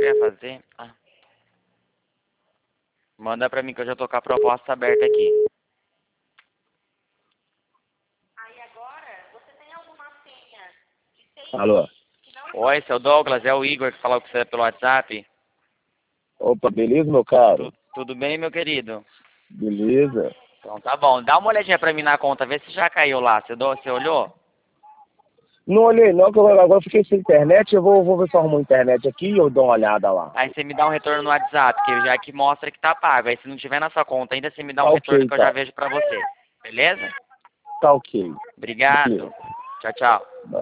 que eu ia fazer? Ah. Manda pra mim que eu já tô com a proposta aberta aqui. Aí agora, você tem alguma senha de 6 Alô? Oi, seu Douglas, é o Igor que falou com você pelo WhatsApp. Opa, beleza, meu caro? Tudo bem, meu querido? Beleza. Então tá bom. Dá uma olhadinha pra mim na conta, vê se já caiu lá. Você olhou? Não olhei não, que eu agora fiquei sem internet, eu vou ver se eu arrumo a internet aqui e eu dou uma olhada lá. Aí você me dá um retorno no WhatsApp, que já que mostra que tá pago. Aí se não tiver na sua conta ainda, você me dá Tá um retorno ok, que eu já tá. vejo pra você. Beleza? Tá ok. Obrigado. Beleza. Tchau, tchau.